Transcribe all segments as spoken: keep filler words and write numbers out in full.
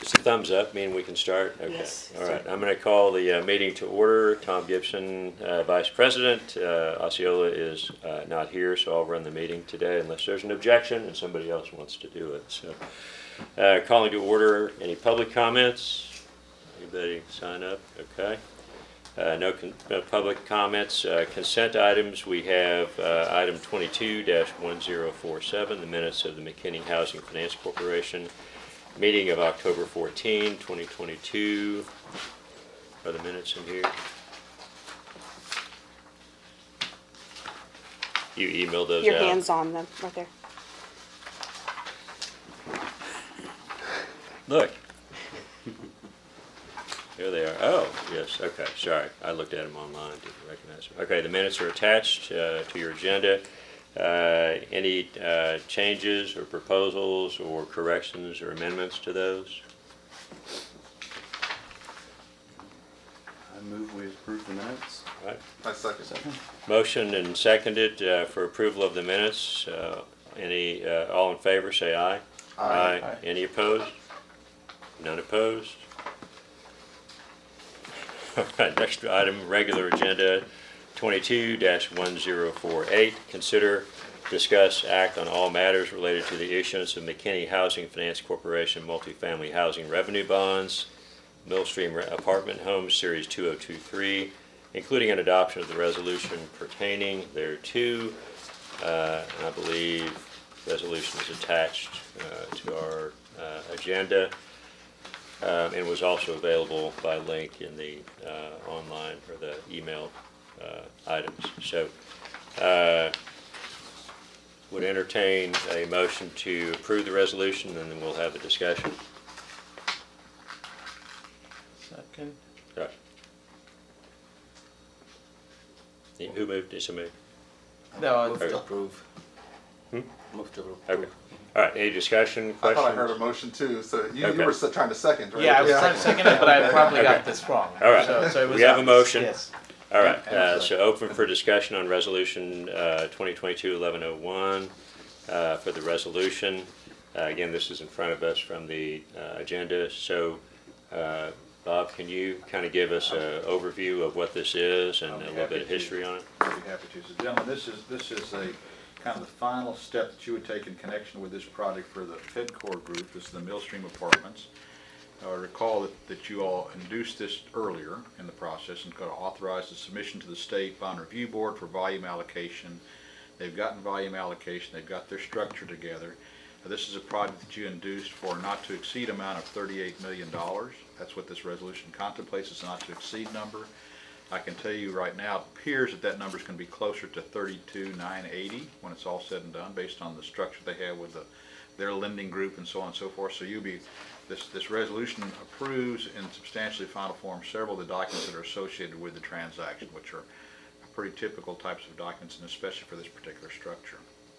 It's a thumbs up, meaning we can start? Okay. Yes. All right. I'm going to call the uh, meeting to order. Tom Gibson, uh, Vice President. Uh, Osceola is uh, not here, so I'll run the meeting today unless there's an objection and somebody else wants to do it. So, uh, calling to order. Any public comments? Anybody sign up? Okay. Uh, no, con- no public comments. Uh, consent items. We have uh, item twenty-two dash one zero four seven, the minutes of the McKinney Housing Finance Corporation meeting of October fourteenth, twenty twenty-two. Are the minutes in here? You emailed those Your out? hand's on them, right there. Look. There they are. Oh, yes. Okay. Sorry. I looked at them online. Didn't recognize them. Okay. The minutes are attached uh, to your agenda. Uh, any uh, changes or proposals or corrections or amendments to those? I move we approve the minutes. All right. I second. Second. Motion and seconded uh, for approval of the minutes. Uh, any uh, all in favor? Say aye. Aye. Aye. Any opposed? None opposed. All right, next item, regular agenda twenty-two dash one zero four eight. Consider, discuss, act on all matters related to the issuance of McKinney Housing Finance Corporation multifamily housing revenue bonds, Millstream Apartment Homes Series two oh two three, including an adoption of the resolution pertaining thereto. Uh, and I believe resolution is attached uh, to our uh, agenda. Um, and was also available by link in the uh, online or the email uh, items. So, uh, would entertain a motion to approve the resolution, and then we'll have a discussion. Second. Right. Who moved? Did somebody? No, Move Okay. to approve. Hmm? Move to approve. Okay. All right. Any discussion? I Questions? thought I heard a motion too, so you, Okay. you were s- trying to second, right? Yeah, I was trying to second it, but I probably got Okay. this wrong. All right. So, so it was We have a obvious. motion. Yes. All right, Yeah, uh, so open for discussion on resolution uh, twenty twenty-two eleven oh one uh, for the resolution. Uh, Again, this is in front of us from the uh, agenda. So, uh, Bob, can you kind of give us an overview of what this is and I'll a be little bit happy of to. history on it? I'd be happy to. So gentlemen, this is, this is a kind of the final step that you would take in connection with this project for the FedCore group. This is the Millstream Apartments. I recall that, that you all induced this earlier in the process and could authorize the submission to the State Bond Review Board for volume allocation. They've gotten volume allocation. They've got their structure together. Uh, this is a project that you induced for not to exceed amount of thirty-eight million dollars. That's what this resolution contemplates, is not to exceed number. I can tell you right now, it appears that that number is going to be closer to thirty-two nine eighty when it's all said and done, based on the structure they have with the, their lending group and so on and so forth. So you'll be, this, this resolution approves in substantially final form several of the documents that are associated with the transaction, which are pretty typical types of documents, and especially for this particular structure.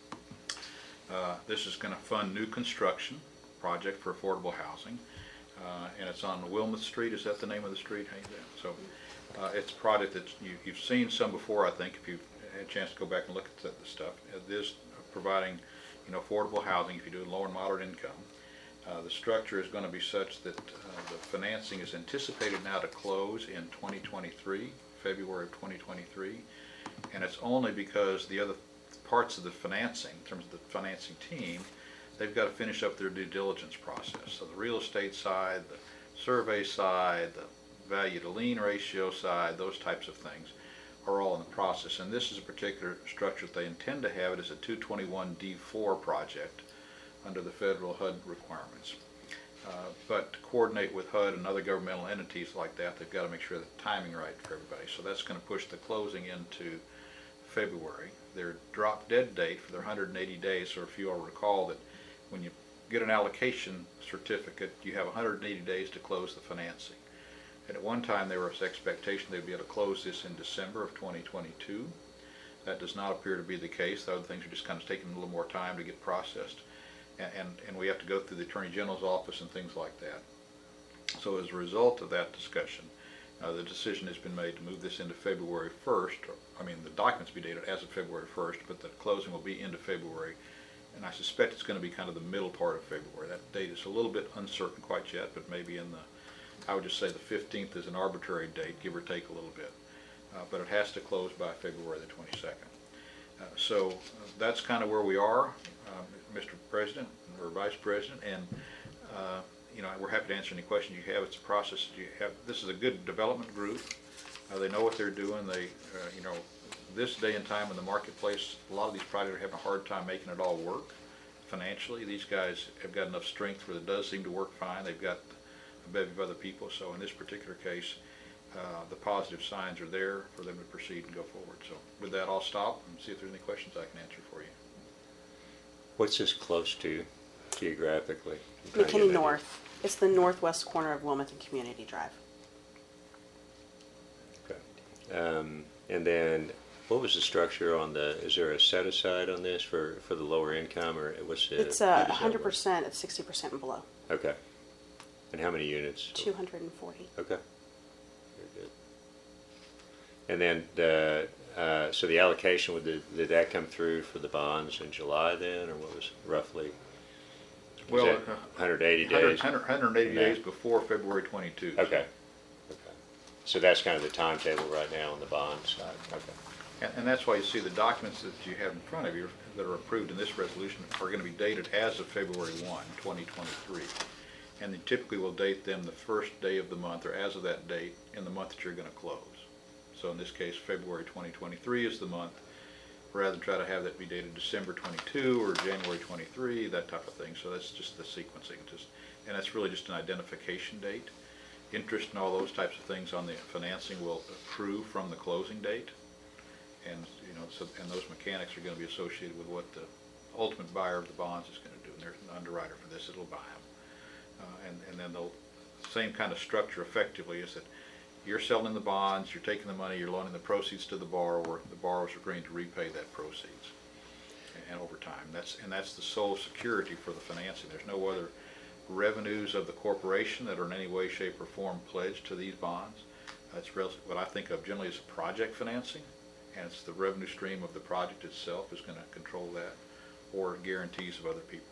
Uh, this is going to fund new construction project for affordable housing, uh, and it's on Wilmouth Street. Is that the name of the street? Hey, yeah. So uh, it's a project that you, you've seen some before, I think, if you've had a chance to go back and look at the, the stuff. It is providing, you know, affordable housing if you do low and moderate income. Uh, the structure is going to be such that uh, the financing is anticipated now to close in twenty twenty-three, February of twenty twenty-three, and it's only because the other parts of the financing, in terms of the financing team, they've got to finish up their due diligence process. So the real estate side, the survey side, the value to lien ratio side, those types of things are all in the process. And this is a particular structure that they intend to have. It is a two twenty-one D four project under the federal H U D requirements. Uh, but to coordinate with H U D and other governmental entities like that, they've got to make sure the timing right for everybody. So that's going to push the closing into February. Their drop dead date for their one hundred eighty days, so if you all recall that when you get an allocation certificate, you have one hundred eighty days to close the financing. And at one time there was expectation they'd be able to close this in December of twenty twenty-two. That does not appear to be the case. The other things are just kind of taking a little more time to get processed. And, and, and we have to go through the Attorney General's office and things like that. So as a result of that discussion, uh, the decision has been made to move this into February first. I mean, the documents be dated as of February first, but the closing will be into February and I suspect it's going to be kind of the middle part of February. That date is a little bit uncertain quite yet, but maybe in the, I would just say the fifteenth is an arbitrary date, give or take a little bit. Uh, but it has to close by February the twenty-second. Uh, so uh, that's kind of where we are, uh, Mister President or Vice President, and uh, you know, we're happy to answer any questions you have. It's a process that you have. This is a good development group. Uh, they know what they're doing. They, uh, you know, this day and time in the marketplace, a lot of these projects are having a hard time making it all work financially. These guys have got enough strength where it does seem to work fine. They've got a bevy of other people. So in this particular case, uh, the positive signs are there for them to proceed and go forward. So with that, I'll stop and see if there's any questions I can answer for you. What's this close to geographically? I'm trying to get McKinney an idea. North. It's the northwest corner of Wilmington Community Drive. Okay. Um, and then, what was the structure on the? Is there a set aside on this for, for the lower income, or what's the? It's what uh, does that one hundred work? percent at sixty percent and below. Okay. And how many units? two hundred forty. Okay. Very good. And then the uh, so the allocation would the, did that come through for the bonds in July then, or what was roughly? Was Well, that uh, one hundred eighty one hundred, days. one hundred eighty Yeah. days before February twenty-two. Okay. Okay. So that's kind of the timetable right now on the bond side. Okay. And, and that's why you see the documents that you have in front of you that are approved in this resolution are going to be dated as of February first, twenty twenty-three. And they typically will date them the first day of the month or as of that date in the month that you're going to close. So in this case, February twenty twenty-three is the month, rather than try to have that be dated December twenty-two or January twenty-three, that type of thing. So that's just the sequencing. Just, and that's really just an identification date. Interest and all those types of things on the financing will accrue from the closing date. And, you know, so, and those mechanics are going to be associated with what the ultimate buyer of the bonds is going to do. And there's an underwriter for this, it'll buy them. Uh, and, and then the same kind of structure effectively is that you're selling the bonds, you're taking the money, you're loaning the proceeds to the borrower, the borrower's agreeing to repay that proceeds. And, and over time, that's, and that's the sole security for the financing. There's no other revenues of the corporation that are in any way, shape, or form pledged to these bonds. That's what I think of generally as project financing. And it's the revenue stream of the project itself is going to control that, or guarantees of other people.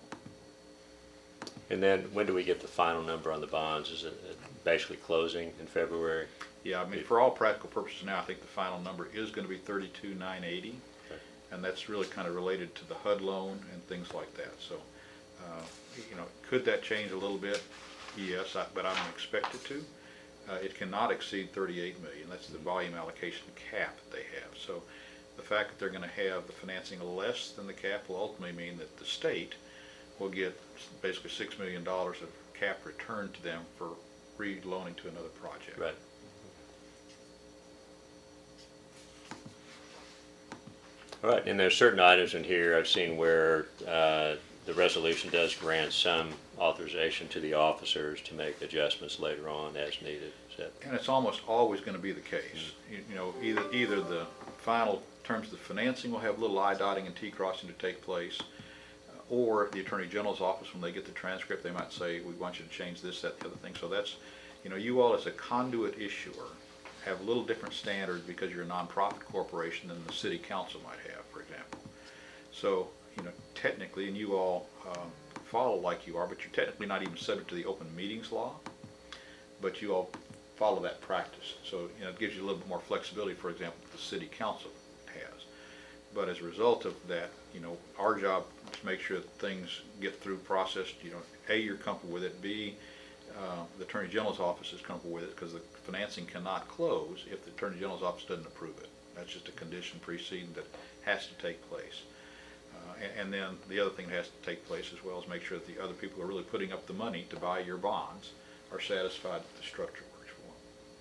And then when do we get the final number on the bonds? Is it basically closing in February? Yeah, I mean, for all practical purposes now, I think the final number is going to be thirty-two nine eighty, Okay. and that's really kind of related to the H U D loan and things like that. So, uh, you know, could that change a little bit? Yes, I, but I don't expect it to. Uh, it cannot exceed thirty-eight million. That's the volume allocation cap that they have. So the fact that they're going to have the financing less than the cap will ultimately mean that the state will get basically six million dollars of cap returned to them for re-loaning to another project. Right. All right, and there's certain items in here I've seen where uh, the resolution does grant some authorization to the officers to make adjustments later on as needed. Is that And it's almost always going to be the case. You, you know, either either the final terms of the financing will have a little I dotting and T crossing to take place, uh, or the Attorney General's office, when they get the transcript, they might say, we want you to change this, that, the other thing. So that's, you know, you all as a conduit issuer have a little different standards because you're a nonprofit corporation than the city council might have, for example. So, you know, technically, and you all um, follow like you are, but you're technically not even subject to the open meetings law, but you all follow that practice. So, you know, it gives you a little bit more flexibility, for example, that the city council has. But as a result of that, you know, our job is to make sure that things get through processed, you know, A, you're comfortable with it, B, uh, the Attorney General's office is comfortable with it, because the financing cannot close if the Attorney General's office doesn't approve it. That's just a condition preceding that has to take place. Uh, and, and then the other thing that has to take place as well is make sure that the other people who are really putting up the money to buy your bonds are satisfied that the structure works for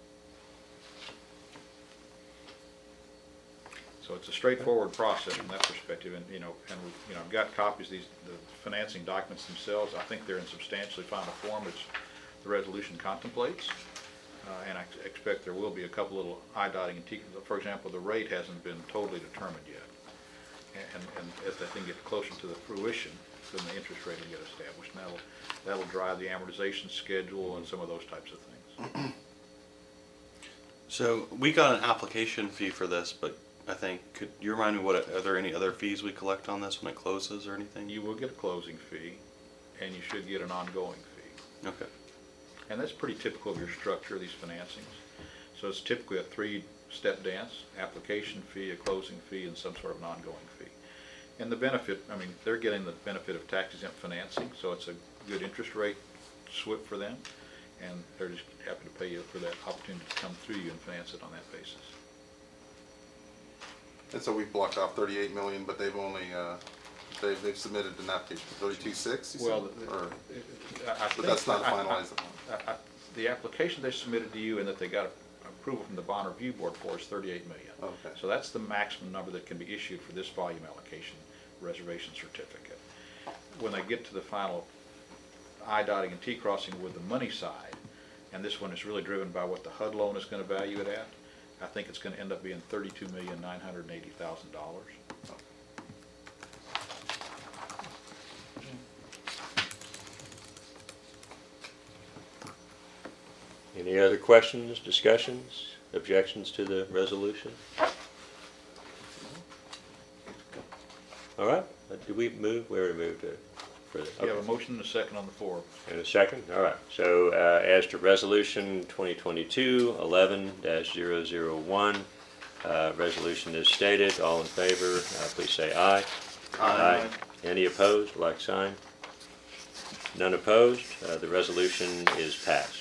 them. So it's a straightforward process from that perspective, and you know, and you know, I've got copies of these the financing documents themselves. I think they're in substantially final form, which the resolution contemplates, uh, and I expect there will be a couple little I dotting and T. For example, the rate hasn't been totally determined yet, and, and as that thing gets closer to the fruition, then the interest rate will get established, and that'll that'll drive the amortization schedule and some of those types of things. So we got an application fee for this, but I think. Could you remind me what, are there any other fees we collect on this when it closes or anything? You will get a closing fee, and you should get an ongoing fee. Okay. And that's pretty typical of your structure, these financings. So it's typically a three-step dance: application fee, a closing fee, and some sort of an ongoing fee. And the benefit, I mean, they're getting the benefit of tax-exempt financing, so it's a good interest rate swip for them, and they're just happy to pay you for that opportunity to come through you and finance it on that basis. And so we've blocked off thirty-eight million, but they've only, uh, they've, they've submitted an application for thirty-two six, you said? Well, Or, I- I but think- that's not I- I- finalized upon. I- I- The application they submitted to you and that they got approval from the bond review board for is thirty-eight million. Okay. So that's the maximum number that can be issued for this volume allocation reservation certificate. When they get to the final I dotting and T crossing with the money side, and this one is really driven by what the H U D loan is going to value it at, I think it's going to end up being thirty-two million nine hundred eighty thousand dollars. Any other questions, discussions, objections to the resolution? All right, uh, did we move? We already moved it. for the- You have a okay. motion and a second on the floor. And a second? All right. So uh, as to Resolution twenty twenty-two eleven dash zero zero one, uh, resolution is stated. All in favor, uh, please say aye. Aye. Any opposed, like sign? None opposed. Uh, The resolution is passed.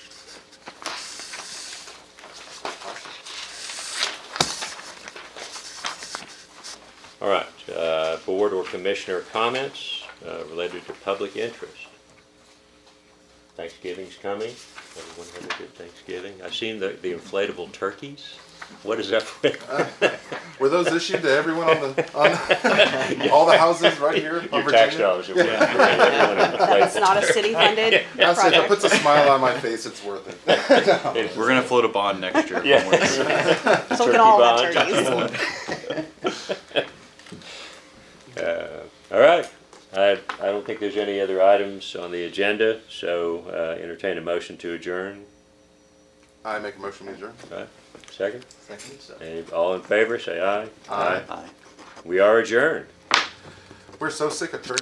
All right, uh, board or commissioner comments uh, related to public interest. Thanksgiving's coming. Everyone have a good Thanksgiving. I've seen the, the inflatable turkeys. What is that for? Were those issued to everyone on the, on all the houses right here on Your tax Virginia? dollars. are worth it. Everyone inflates It's not a city-funded I say, if it project. puts a smile on my face, it's worth it. it. We're gonna float a bond next year. Yeah. So we can all have Turkey turkeys. Uh, All right. I, I don't think there's any other items on the agenda, so uh, entertain a motion to adjourn. I make a motion, we adjourn. All right. Second? Second, so. Any, all in favor, say aye. Aye. Aye. We are adjourned. We're so sick of turkey.